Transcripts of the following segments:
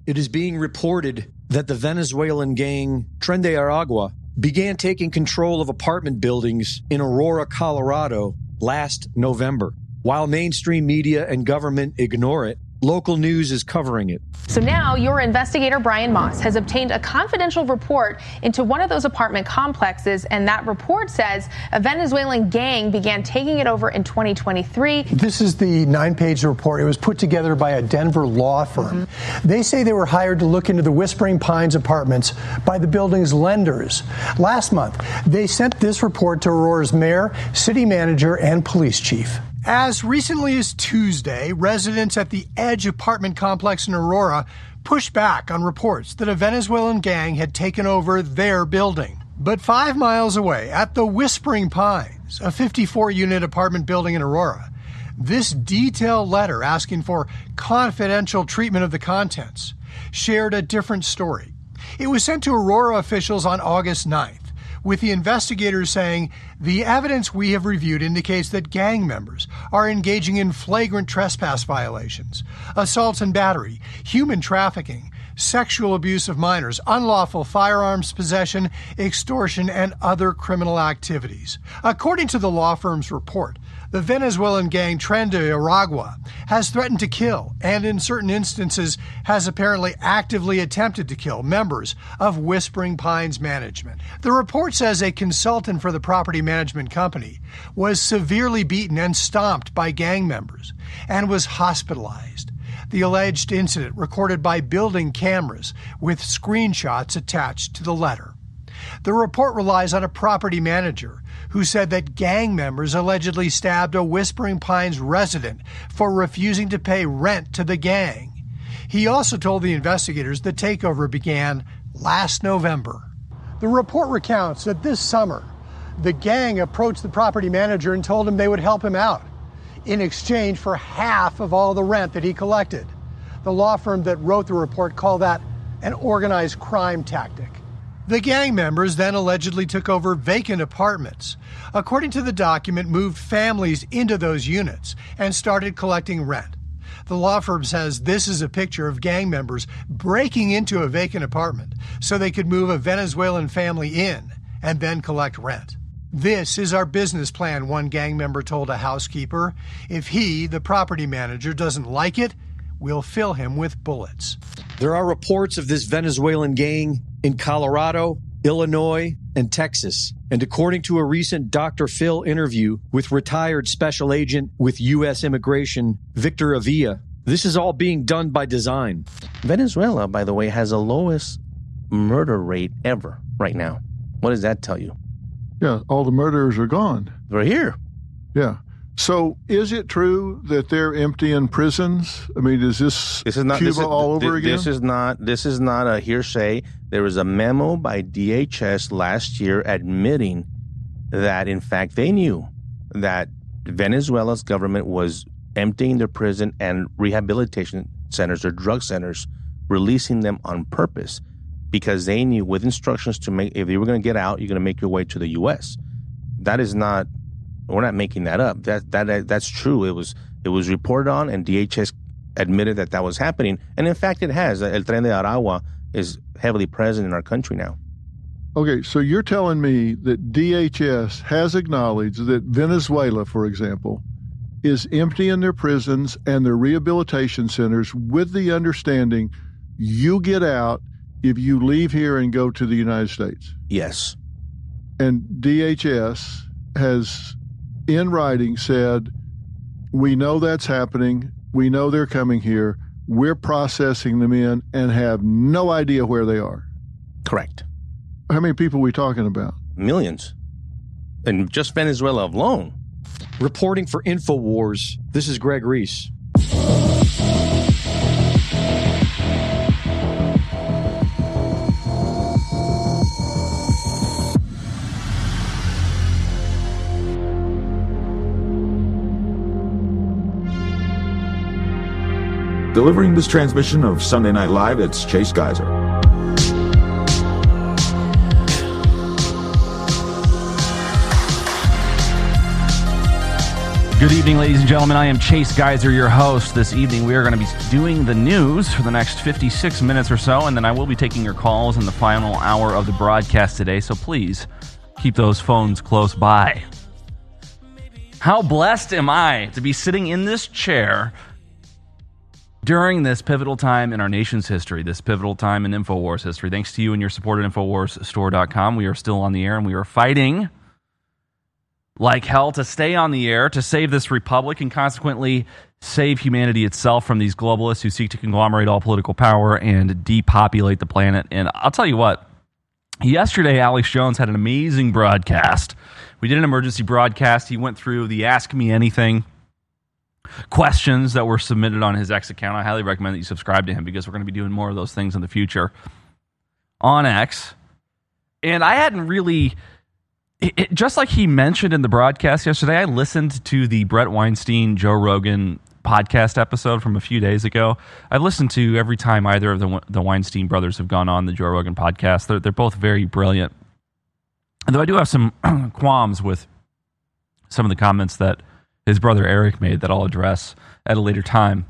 it is being reported that the Venezuelan gang Tren de Aragua began taking control of apartment buildings in Aurora, Colorado last November. While mainstream media and government ignore it, local news is covering it. So now your investigator, Brian Moss, has obtained a confidential report into one of those apartment complexes, and that report says a Venezuelan gang began taking it over in 2023. This is the 9-page report. It was put together by a Denver law firm. They say they were hired to look into the Whispering Pines apartments by the building's lenders. Last month, they sent this report to Aurora's mayor, city manager, and police chief. As recently as Tuesday, residents at the Edge apartment complex in Aurora pushed back on reports that a Venezuelan gang had taken over their building. But 5 miles away, at the Whispering Pines, a 54-unit apartment building in Aurora, this detailed letter asking for confidential treatment of the contents shared a different story. It was sent to Aurora officials on August 9th. With the investigators saying, the evidence we have reviewed indicates that gang members are engaging in flagrant trespass violations, assaults and battery, human trafficking, sexual abuse of minors, unlawful firearms possession, extortion, and other criminal activities. According to the law firm's report, the Venezuelan gang Tren de Aragua has threatened to kill and in certain instances has apparently actively attempted to kill members of Whispering Pines management. The report says a consultant for the property management company was severely beaten and stomped by gang members and was hospitalized. The alleged incident recorded by building cameras with screenshots attached to the letter. The report relies on a property manager who said that gang members allegedly stabbed a Whispering Pines resident for refusing to pay rent to the gang. He also told the investigators the takeover began last November. The report recounts that this summer, the gang approached the property manager and told him they would help him out in exchange for half of all the rent that he collected. The law firm that wrote the report called that an organized crime tactic. The gang members then allegedly took over vacant apartments. According to the document, moved families into those units and started collecting rent. The law firm says this is a picture of gang members breaking into a vacant apartment so they could move a Venezuelan family in and then collect rent. This is our business plan, one gang member told a housekeeper. If he, the property manager, doesn't like it, we'll fill him with bullets. There are reports of this Venezuelan gang in Colorado, Illinois, and Texas. And according to a recent Dr. Phil interview with retired special agent with U.S. Immigration, Victor Avila, this is all being done by design. Venezuela, by the way, has the lowest murder rate ever right now. What does that tell you? Yeah, all the murderers are gone. They're here. Yeah. So is it true that they're emptying prisons? I mean, is this not Cuba all over again? This is not a hearsay. There was a memo by DHS last year admitting that, in fact, they knew that Venezuela's government was emptying their prison and rehabilitation centers or drug centers, releasing them on purpose because they knew with instructions to make, if you were going to get out, you're going to make your way to the U.S. That is not, we're not making that up. That's true. It was reported on, and DHS admitted that was happening. And in fact, it has. El Tren de Aragua is heavily present in our country now. Okay, so you're telling me that DHS has acknowledged that Venezuela, for example, is emptying their prisons and their rehabilitation centers with the understanding you get out if you leave here and go to the United States? Yes. And DHS has, in writing, said, we know that's happening. We know they're coming here. We're processing them in and have no idea where they are. Correct. How many people are we talking about? Millions. And just Venezuela alone. Reporting for InfoWars, this is Greg Reese. Delivering this transmission of Sunday Night Live, it's Chase Geiser. Good evening, ladies and gentlemen. I am Chase Geiser, your host. This evening, we are going to be doing the news for the next 56 minutes or so, and then I will be taking your calls in the final hour of the broadcast today, so please keep those phones close by. How blessed am I to be sitting in this chair during this pivotal time in our nation's history, this pivotal time in InfoWars history. Thanks to you and your support at InfoWarsStore.com. We are still on the air, and we are fighting like hell to stay on the air, to save this republic, and consequently save humanity itself from these globalists who seek to conglomerate all political power and depopulate the planet. And I'll tell you what, yesterday Alex Jones had an amazing broadcast. We did an emergency broadcast. He went through the Ask Me Anything questions that were submitted on his X account. I highly recommend that you subscribe to him because we're going to be doing more of those things in the future on X. And I hadn't really... just like he mentioned in the broadcast yesterday, I listened to the Brett Weinstein, Joe Rogan podcast episode from a few days ago. I've listened to every time either of the Weinstein brothers have gone on the Joe Rogan podcast. They're both very brilliant. And though I do have some qualms with some of the comments that his brother Eric made that I'll address at a later time.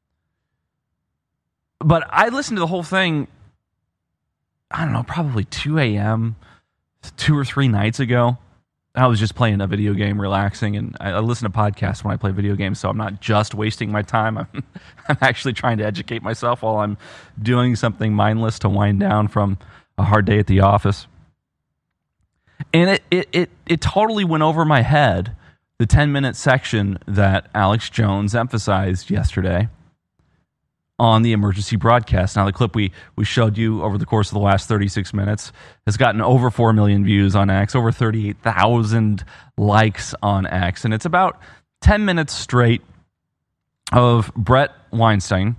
But I listened to the whole thing, I don't know, probably 2 a.m., 2 or 3 nights ago. I was just playing a video game, relaxing, and I listen to podcasts when I play video games, so I'm not just wasting my time. I'm actually trying to educate myself while I'm doing something mindless to wind down from a hard day at the office. And it totally went over my head, the 10-minute section that Alex Jones emphasized yesterday on the emergency broadcast. Now, the clip we showed you over the course of the last 36 minutes has gotten over 4 million views on X, over 38,000 likes on X, and it's about 10 minutes straight of Brett Weinstein,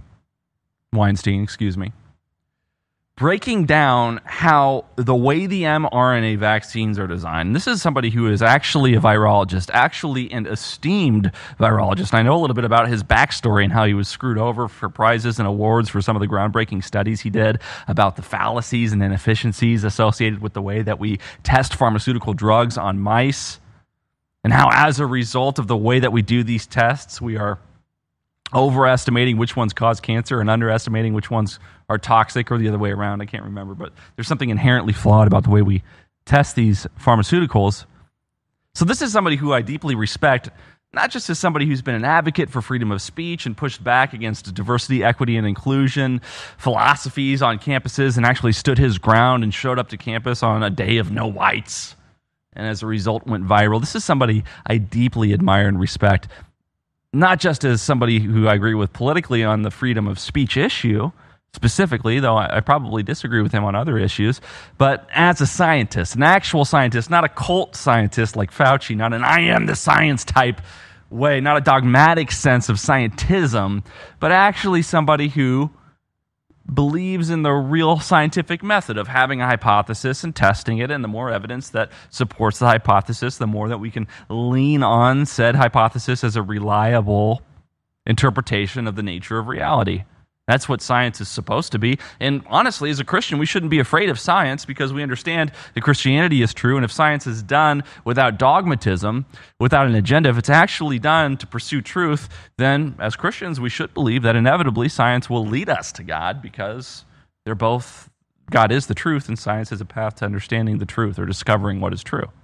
breaking down how the way the mRNA vaccines are designed. And this is somebody who is actually a virologist, actually an esteemed virologist. I know a little bit about his backstory and how he was screwed over for prizes and awards for some of the groundbreaking studies he did about the fallacies and inefficiencies associated with the way that we test pharmaceutical drugs on mice, and how as a result of the way that we do these tests, we are overestimating which ones cause cancer and underestimating which ones are toxic, or the other way around. I can't remember, but there's something inherently flawed about the way we test these pharmaceuticals. So this is somebody who I deeply respect, not just as somebody who's been an advocate for freedom of speech and pushed back against diversity, equity, and inclusion philosophies on campuses, and actually stood his ground and showed up to campus on a day of no whites, and as a result went viral. This is somebody I deeply admire and respect, not just as somebody who I agree with politically on the freedom of speech issue, specifically, though I probably disagree with him on other issues, but as a scientist, an actual scientist, not a cult scientist like Fauci, not an I am the science type way, not a dogmatic sense of scientism, but actually somebody who believes in the real scientific method of having a hypothesis and testing it, and the more evidence that supports the hypothesis, the more that we can lean on said hypothesis as a reliable interpretation of the nature of reality. That's what science is supposed to be. And honestly, as a Christian, we shouldn't be afraid of science because we understand that Christianity is true. And if science is done without dogmatism, without an agenda, if it's actually done to pursue truth, then as Christians, we should believe that inevitably science will lead us to God, because they're both, God is the truth, and science is a path to understanding the truth or discovering what is true.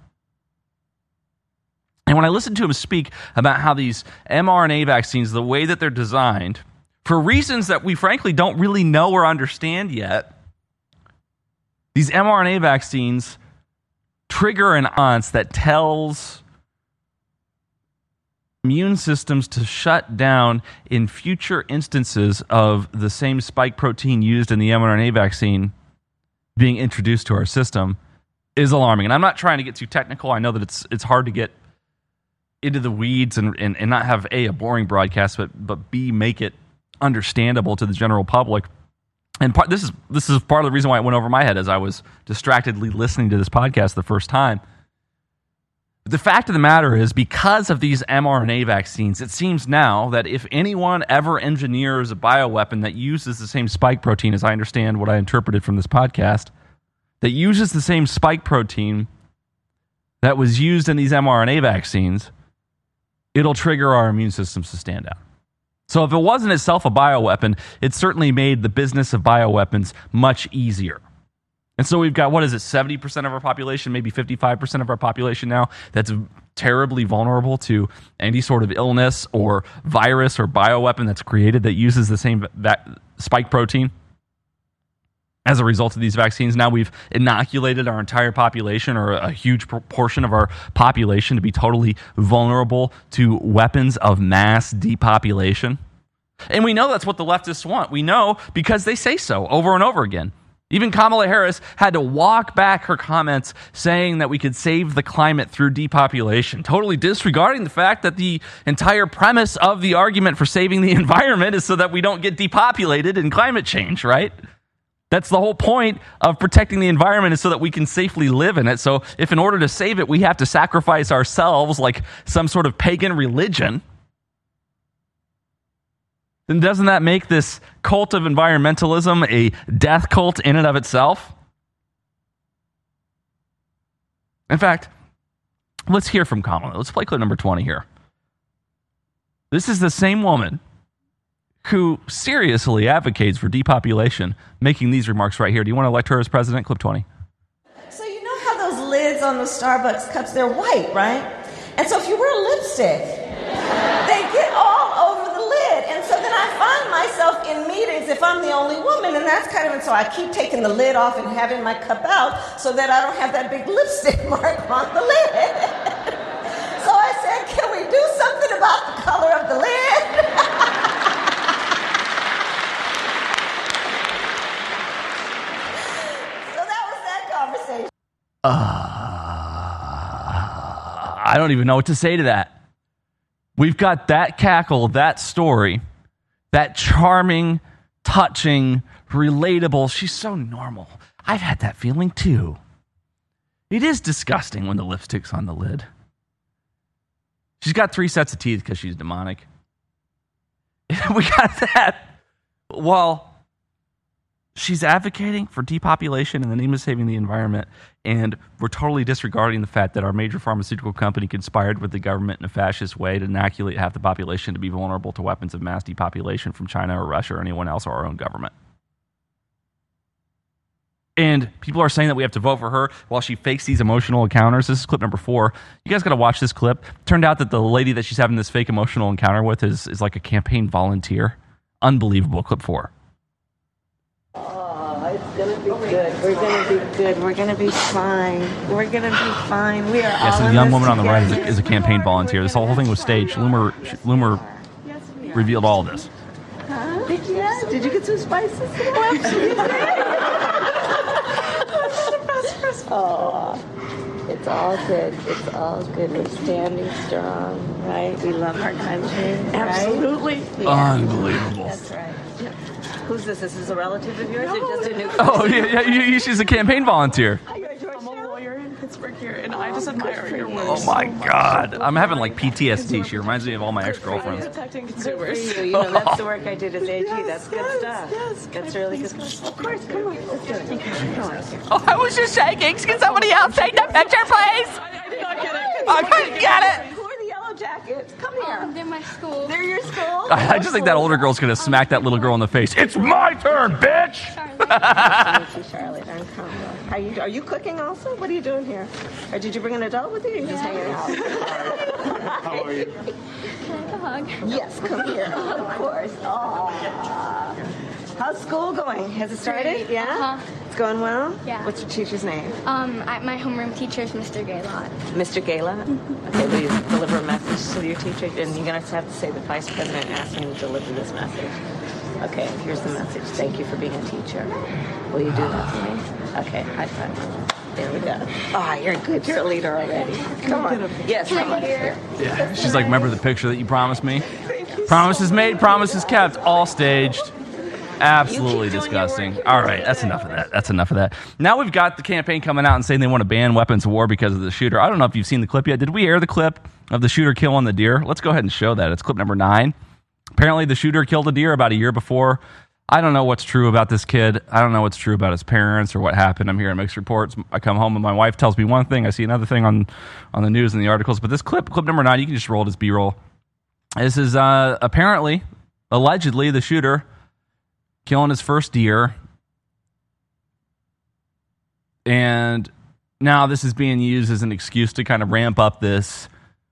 And when I listen to him speak about how these mRNA vaccines, the way that they're designed, for reasons that we frankly don't really know or understand yet, these mRNA vaccines trigger an response that tells immune systems to shut down in future instances of the same spike protein used in the mRNA vaccine being introduced to our system, is alarming. And I'm not trying to get too technical. I know that it's hard to get into the weeds and not have a boring broadcast, but B, make it understandable to the general public. And this is part of the reason why it went over my head as I was distractedly listening to this podcast the first time. The fact of the matter is, because of these mRNA vaccines, it seems now that if anyone ever engineers a bioweapon that uses the same spike protein, as I understand what I interpreted from this podcast, that uses the same spike protein that was used in these mRNA vaccines, it'll trigger our immune systems to stand out. So if it wasn't itself a bioweapon, it certainly made the business of bioweapons much easier. And so we've got, 70% of our population, maybe 55% of our population now that's terribly vulnerable to any sort of illness or virus or bioweapon that's created that uses the same spike protein. As a result of these vaccines, now we've inoculated our entire population, or a huge proportion of our population, to be totally vulnerable to weapons of mass depopulation. And we know that's what the leftists want. We know because they say so over and over again. Even Kamala Harris had to walk back her comments saying that we could save the climate through depopulation, totally disregarding the fact that the entire premise of the argument for saving the environment is so that we don't get depopulated in climate change, right? That's the whole point of protecting the environment, is so that we can safely live in it. So if in order to save it, we have to sacrifice ourselves like some sort of pagan religion, then doesn't that make this cult of environmentalism a death cult in and of itself? In fact, let's hear from Kamala. Let's play clip number 20 here. This is the same woman who seriously advocates for depopulation, making these remarks right here. Do you want to elect her as president? Clip 20. So you know how those lids on the Starbucks cups, they're white, right? And so if you wear lipstick, they get all over the lid. And so then I find myself in meetings, if I'm the only woman, and that's kind of, and so I keep taking the lid off and having my cup out so that I don't have that big lipstick mark on the lid. So I said, can we do something about the color of the lid? I don't even know what to say to that. We've got that cackle, that story, that charming, touching, relatable. She's so normal. I've had that feeling too. It is disgusting when the lipstick's on the lid. She's got 3 sets of teeth because she's demonic. We got that. Well, she's advocating for depopulation in the name of saving the environment, and we're totally disregarding the fact that our major pharmaceutical company conspired with the government in a fascist way to inoculate half the population to be vulnerable to weapons of mass depopulation from China or Russia or anyone else or our own government. And people are saying that we have to vote for her while she fakes these emotional encounters. This is clip number 4. You guys got to watch this clip. Turned out that the lady that she's having this fake emotional encounter with is like a campaign volunteer. Unbelievable. Clip 4. It's going to be good. We're going to be good. We're going to be fine. We're going to be fine. We are all so the young woman on the right is a campaign volunteer. This whole thing was staged. Loomer revealed all of this. Huh? Did you get some spices? Oh, it's all good. It's all good. We're standing strong, right? We love our country. Absolutely. Right? Yeah. Unbelievable. That's right. Who's this? This is a relative of yours, or just a new? Oh yeah. She's a campaign volunteer. I'm a lawyer in Pittsburgh here, and I just admire your work. Oh my God, I'm having like PTSD. She reminds me of all my ex-girlfriends. Protecting consumers. You know, that's the work I did as AG. That's good stuff. Yes, that's really good. Of course, come on. Let's do it. Come on. Oh, I was just shaking. Can somebody else take the picture, please? I did not get it. I couldn't get it. Who are the yellow jackets? Come here. They're my school. They're your school? I just think that older girl's gonna smack that little girl in the face. It's my turn, bitch. Nice to meet you, Charlotte. I'm Kamala. Are you cooking also? What are you doing here? Or did you bring an adult with you? Or are you just hanging out? How are you? Can I have a hug? Yes, come here. Of course. Aww. How's school going? Has it started? Yeah? Uh-huh. It's going well? Yeah. What's your teacher's name? My homeroom teacher is Mr. Gaylott. Mr. Gaylott? Okay, will you deliver a message to your teacher? And you're going to have to say the Vice President asked me to deliver this message. Okay, here's the message. Thank you for being a teacher. Will you do that for me? Okay, high five. There we go. Ah, you're good. You're a leader already. Come on. Yes, come on. Here. Yeah, she's like, remember the picture that you promised me? Promises made, promises kept, all staged. Absolutely disgusting. All right, that's enough of that. Now we've got the campaign coming out and saying they want to ban weapons of war because of the shooter. I don't know if you've seen the clip yet. Did we air the clip of the shooter killing the deer? Let's go ahead and show that. It's clip number 9. Apparently the shooter killed a deer about a year before I don't know what's true about this kid. I don't know what's true about his parents or what happened. I'm hearing mixed reports. I come home and my wife tells me one thing. I see another thing on the news and the articles. But this clip number 9, you can just roll it as B-roll. This is apparently, allegedly, the shooter killing his first deer. And now this is being used as an excuse to kind of ramp up this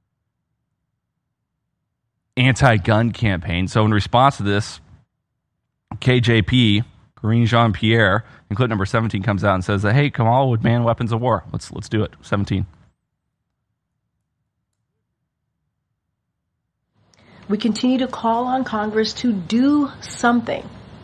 anti-gun campaign. So in response to this, KJP, Karine Jean-Pierre, in clip number 17 comes out and says that, hey, Kamala would ban weapons of war. Let's do it. 17. We continue to call on Congress to do something.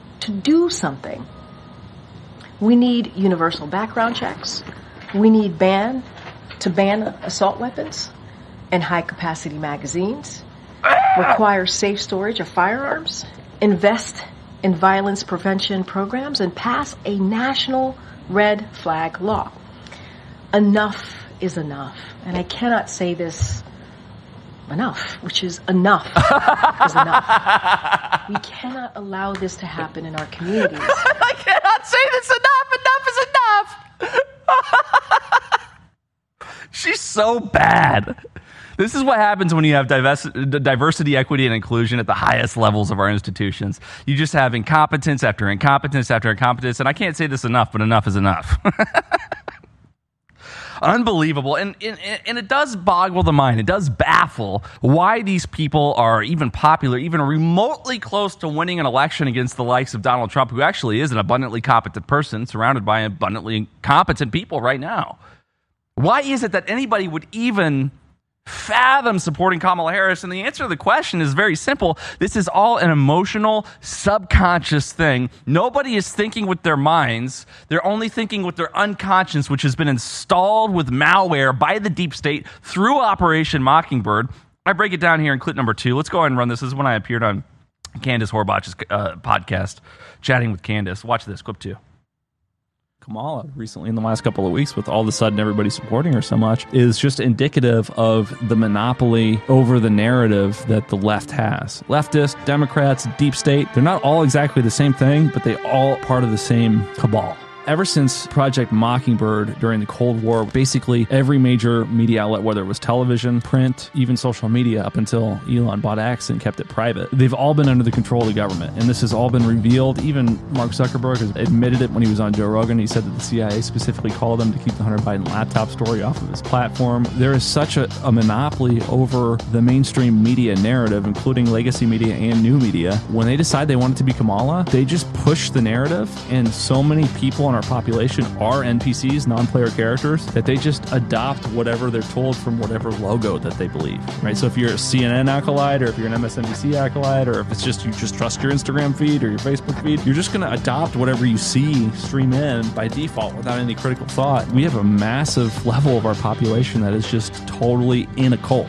We need universal background checks. We need ban assault weapons and high-capacity magazines. Require safe storage of firearms. Invest in violence prevention programs and pass a national red flag law. Enough is enough. And I cannot say this enough, which is enough is enough. We cannot allow this to happen in our communities. I cannot say this enough. Enough is enough. She's so bad. This is what happens when you have diversity, equity, and inclusion at the highest levels of our institutions. You just have incompetence after incompetence after incompetence, and I can't say this enough, but enough is enough. Unbelievable. And it does boggle the mind. It does baffle why these people are even popular, even remotely close to winning an election against the likes of Donald Trump, who actually is an abundantly competent person surrounded by abundantly competent people right now. Why is it that anybody would even fathom supporting Kamala Harris? And the answer to the question is very simple. This is all an emotional, subconscious thing. Nobody is thinking with their minds. They're only thinking with their unconscious, which has been installed with malware by the deep state through Operation Mockingbird. I break it down here in clip number 2. Let's go ahead and run this. This is when I appeared on Candace Horbach's podcast, chatting with Candace. Watch this, clip 2. Kamala recently in the last couple of weeks, with all of a sudden everybody supporting her so much, is just indicative of the monopoly over the narrative that the left has. Leftists, Democrats, deep state, they're not all exactly the same thing, but they all part of the same cabal. Ever since Project Mockingbird during the Cold War, basically every major media outlet, whether it was television, print, even social media, up until Elon bought X and kept it private, they've all been under the control of the government. And this has all been revealed. Even Mark Zuckerberg has admitted it when he was on Joe Rogan. He said that the CIA specifically called him to keep the Hunter Biden laptop story off of his platform. There is such a monopoly over the mainstream media narrative, including legacy media and new media. When they decide they want it to be Kamala, they just push the narrative, and so many people in our population are NPCs, non-player characters, that they just adopt whatever they're told from whatever logo that they believe, right? So if you're a CNN acolyte, or if you're an MSNBC acolyte, or if it's just you just trust your Instagram feed or your Facebook feed, you're just going to adopt whatever you see stream in by default without any critical thought. We have a massive level of our population that is just totally in a cult.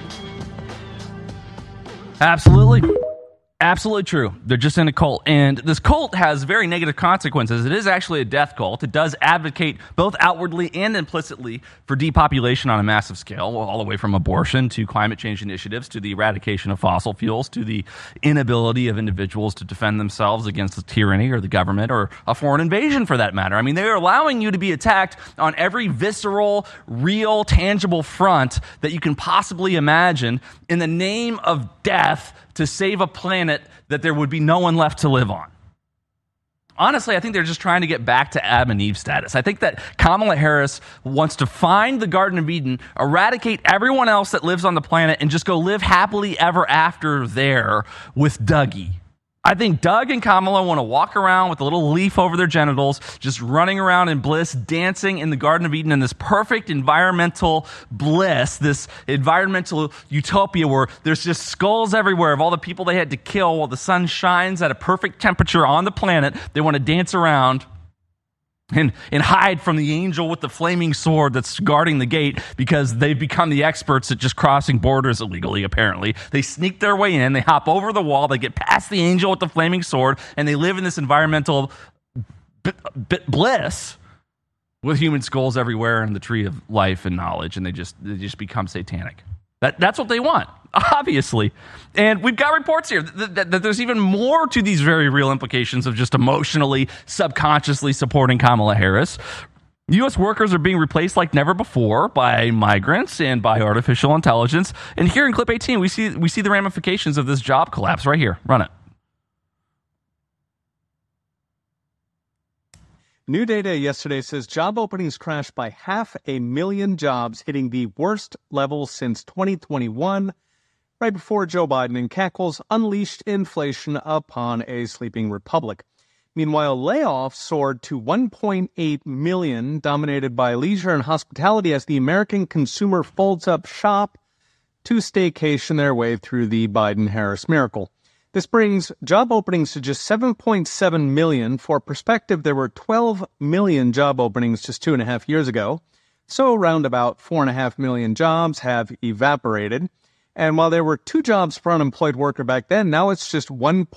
Absolutely. Absolutely true. They're just in a cult. And this cult has very negative consequences. It is actually a death cult. It does advocate both outwardly and implicitly for depopulation on a massive scale, all the way from abortion to climate change initiatives to the eradication of fossil fuels to the inability of individuals to defend themselves against the tyranny or the government or a foreign invasion for that matter. I mean, they're allowing you to be attacked on every visceral, real, tangible front that you can possibly imagine in the name of death to save a planet that there would be no one left to live on. Honestly, I think they're just trying to get back to Adam and Eve status. I think that Kamala Harris wants to find the Garden of Eden, eradicate everyone else that lives on the planet, and just go live happily ever after there with Dougie. I think Doug and Kamala want to walk around with a little leaf over their genitals, just running around in bliss, dancing in the Garden of Eden in this perfect environmental bliss, this environmental utopia where there's just skulls everywhere of all the people they had to kill while the sun shines at a perfect temperature on the planet. They want to dance around and hide from the angel with the flaming sword that's guarding the gate because they've become the experts at just crossing borders illegally, apparently. They sneak their way in, they hop over the wall, they get past the angel with the flaming sword, and they live in this environmental bliss with human skulls everywhere and the tree of life and knowledge, and they just become satanic. That's what they want, obviously. And we've got reports here that there's even more to these very real implications of just emotionally, subconsciously supporting Kamala Harris. U.S. workers are being replaced like never before by migrants and by artificial intelligence. And here in Clip 18, we see the ramifications of this job collapse right here. Run it. New data yesterday says job openings crashed by 500,000 jobs, hitting the worst level since 2021, right before Joe Biden and cackles unleashed inflation upon a sleeping republic. Meanwhile, layoffs soared to 1.8 million, dominated by leisure and hospitality as the American consumer folds up shop to staycation their way through the Biden-Harris miracle. This brings job openings to just 7.7 million. For perspective, there were 12 million job openings just 2.5 years ago. So around about 4.5 million jobs have evaporated. And while there were 2 jobs per unemployed worker back then, now it's just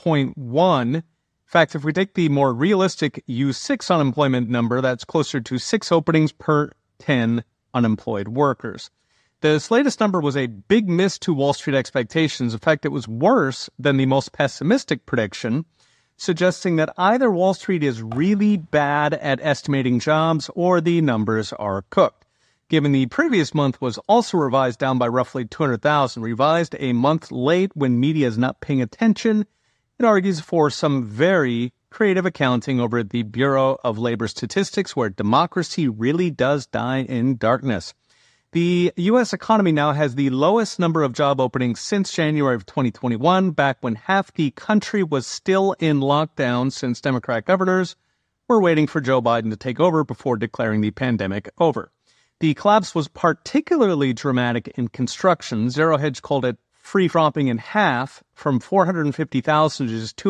1.1. In fact, if we take the more realistic U6 unemployment number, that's closer to 6 openings per 10 unemployed workers. This latest number was a big miss to Wall Street expectations. In fact, it was worse than the most pessimistic prediction, suggesting that either Wall Street is really bad at estimating jobs or the numbers are cooked. Given the previous month was also revised down by roughly 200,000, revised a month late when media is not paying attention, it argues for some very creative accounting over at the Bureau of Labor Statistics, where democracy really does die in darkness. The U.S. economy now has the lowest number of job openings since January of 2021, back when half the country was still in lockdown since Democrat governors were waiting for Joe Biden to take over before declaring the pandemic over. The collapse was particularly dramatic in construction. Zero Hedge called it free-dropping in half from 450,000 to just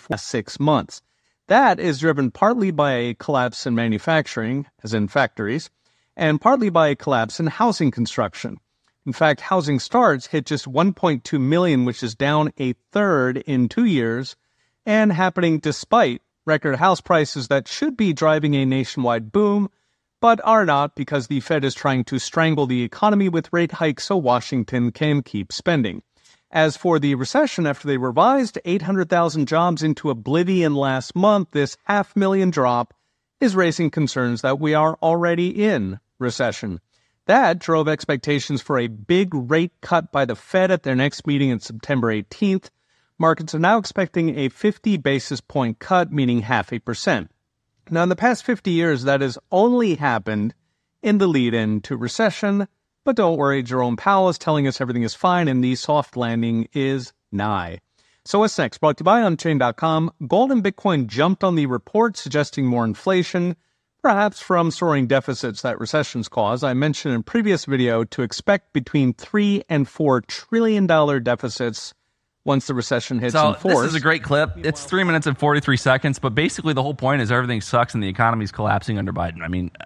246 months. That is driven partly by a collapse in manufacturing, as in factories, and partly by a collapse in housing construction. In fact, housing starts hit just 1.2 million, which is down a third in 2 years, and happening despite record house prices that should be driving a nationwide boom, but are not because the Fed is trying to strangle the economy with rate hikes so Washington can keep spending. As for the recession, after they revised 800,000 jobs into oblivion last month, this 500,000 drop is raising concerns that we are already in recession. That drove expectations for a big rate cut by the Fed at their next meeting on September 18th. Markets are now expecting a 50 basis point cut, meaning 0.5%. Now, in the past 50 years, that has only happened in the lead-in to recession. But don't worry, Jerome Powell is telling us everything is fine and the soft landing is nigh. So what's next? Brought to you by Unchained.com. Gold and Bitcoin jumped on the report, suggesting more inflation, perhaps from soaring deficits that recessions cause. I mentioned in a previous video to expect between $3 and $4 trillion deficits once the recession hits in force. This is a great clip. It's 3 minutes and 43 seconds, but basically the whole point is everything sucks and the economy's collapsing under Biden. I mean,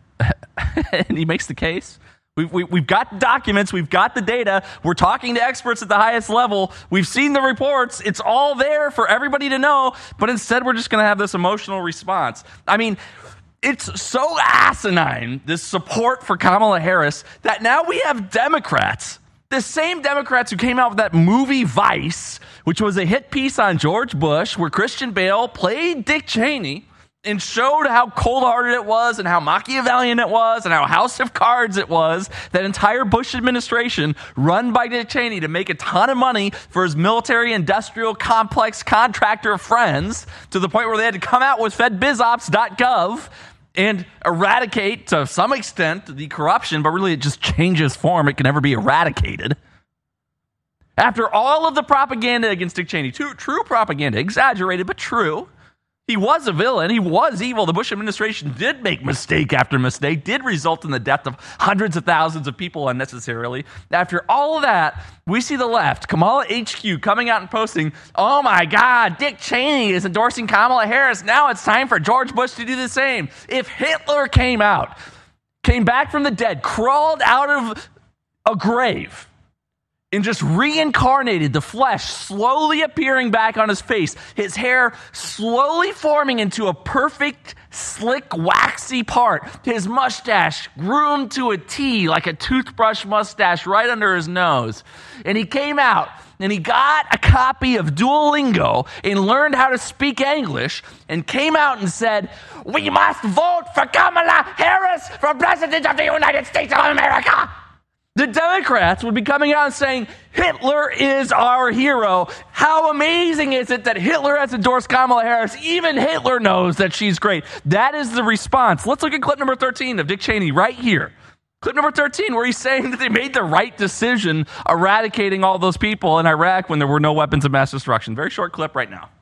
and he makes the case. We've got documents. We've got the data. We're talking to experts at the highest level. We've seen the reports. It's all there for everybody to know, but instead we're just going to have this emotional response. I mean, it's so asinine, this support for Kamala Harris, that now we have Democrats, the same Democrats who came out with that movie Vice, which was a hit piece on George Bush, where Christian Bale played Dick Cheney and showed how cold-hearted it was and how Machiavellian it was and how House of Cards it was, that entire Bush administration run by Dick Cheney to make a ton of money for his military-industrial complex contractor friends, to the point where they had to come out with FedBizOps.gov and eradicate, to some extent, the corruption, but really it just changes form. It can never be eradicated. After all of the propaganda against Dick Cheney, true propaganda, exaggerated but true, he was a villain. He was evil. The Bush administration did make mistake after mistake, did result in the death of hundreds of thousands of people unnecessarily. After all of that, we see the left, Kamala HQ, coming out and posting, oh my God, Dick Cheney is endorsing Kamala Harris. Now it's time for George Bush to do the same. If Hitler came back from the dead, crawled out of a grave, and just reincarnated, the flesh slowly appearing back on his face, his hair slowly forming into a perfect, slick, waxy part, his mustache groomed to a T like a toothbrush mustache right under his nose. And he came out and he got a copy of Duolingo and learned how to speak English and came out and said, "We must vote for Kamala Harris for President of the United States of America." The Democrats would be coming out and saying, Hitler is our hero. How amazing is it that Hitler has endorsed Kamala Harris? Even Hitler knows that she's great. That is the response. Let's look at clip number 13 of Dick Cheney right here. Clip number 13, where he's saying that they made the right decision eradicating all those people in Iraq when there were no weapons of mass destruction. Very short clip right now.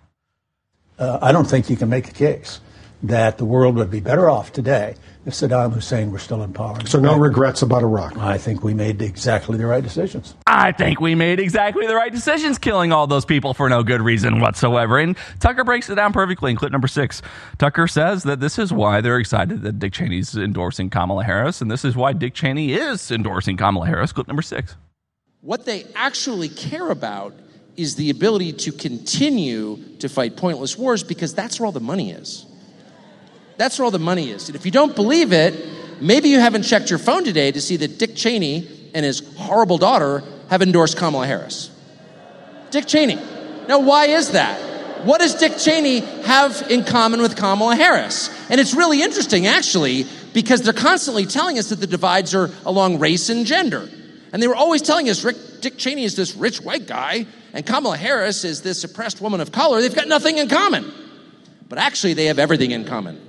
I don't think you can make a case that the world would be better off today if Saddam Hussein were still in power. So no regrets about Iraq? I think we made exactly the right decisions. I think we made exactly the right decisions killing all those people for no good reason whatsoever. And Tucker breaks it down perfectly in clip number 6. Tucker says that this is why they're excited that Dick Cheney's endorsing Kamala Harris, and this is why Dick Cheney is endorsing Kamala Harris. Clip number 6. What they actually care about is the ability to continue to fight pointless wars, because that's where all the money is. That's where all the money is. And if you don't believe it, maybe you haven't checked your phone today to see that Dick Cheney and his horrible daughter have endorsed Kamala Harris. Dick Cheney. Now, why is that? What does Dick Cheney have in common with Kamala Harris? And it's really interesting, actually, because they're constantly telling us that the divides are along race and gender. And they were always telling us Dick Cheney is this rich white guy, and Kamala Harris is this oppressed woman of color. They've got nothing in common. But actually, they have everything in common.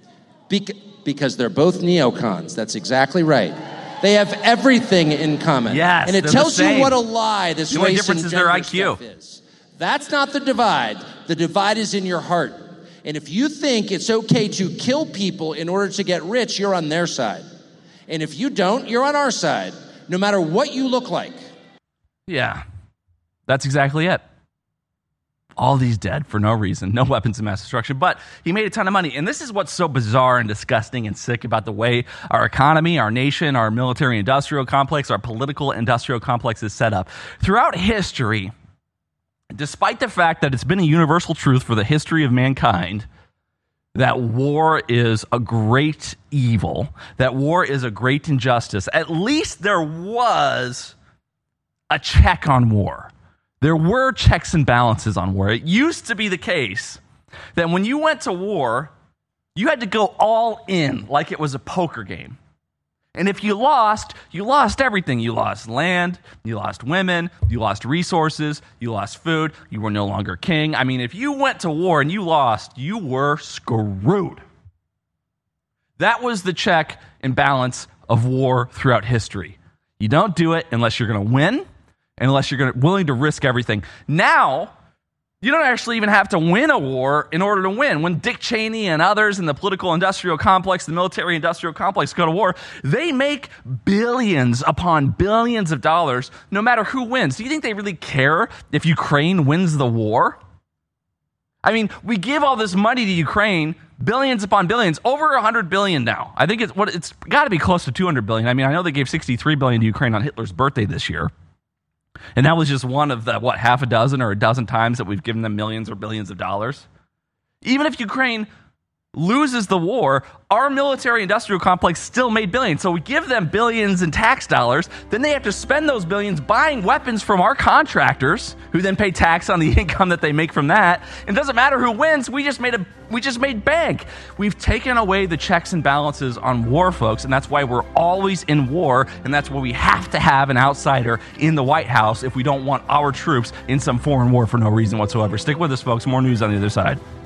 Because they're both neocons. That's exactly right. They have everything in common. Yes, and it tells you what a lie this the only race difference and is their gender IQ. stuff is. That's not the divide. The divide is in your heart. And if you think it's okay to kill people in order to get rich, you're on their side. And if you don't, you're on our side, no matter what you look like. Yeah, that's exactly it. All these dead for no reason, no weapons of mass destruction, but he made a ton of money. And this is what's so bizarre and disgusting and sick about the way our economy, our nation, our military-industrial complex, our political-industrial complex is set up. Throughout history, despite the fact that it's been a universal truth for the history of mankind that war is a great evil, that war is a great injustice, at least there was a check on war. There were checks and balances on war. It used to be the case that when you went to war, you had to go all in like it was a poker game. And if you lost everything. You lost land, you lost women, you lost resources, you lost food, you were no longer king. I mean, if you went to war and you lost, you were screwed. That was the check and balance of war throughout history. You don't do it unless you're going to win, unless you're willing to risk everything. Now, you don't actually even have to win a war in order to win. When Dick Cheney and others in the political industrial complex, the military industrial complex go to war, they make billions upon billions of dollars no matter who wins. Do you think they really care if Ukraine wins the war? I mean, we give all this money to Ukraine, billions upon billions, over 100 billion now. I think it's got to be close to 200 billion. I mean, I know they gave 63 billion to Ukraine on Hitler's birthday this year. And that was just one of the, half a dozen or a dozen times that we've given them millions or billions of dollars. Even if Ukraine loses the war, our military-industrial complex still made billions. So we give them billions in tax dollars. Then they have to spend those billions buying weapons from our contractors, who then pay tax on the income that they make from that. It doesn't matter who wins. We just made bank. We've taken away the checks and balances on war, folks, and that's why we're always in war, and that's why we have to have an outsider in the White House if we don't want our troops in some foreign war for no reason whatsoever. Stick with us, folks. More news on the other side.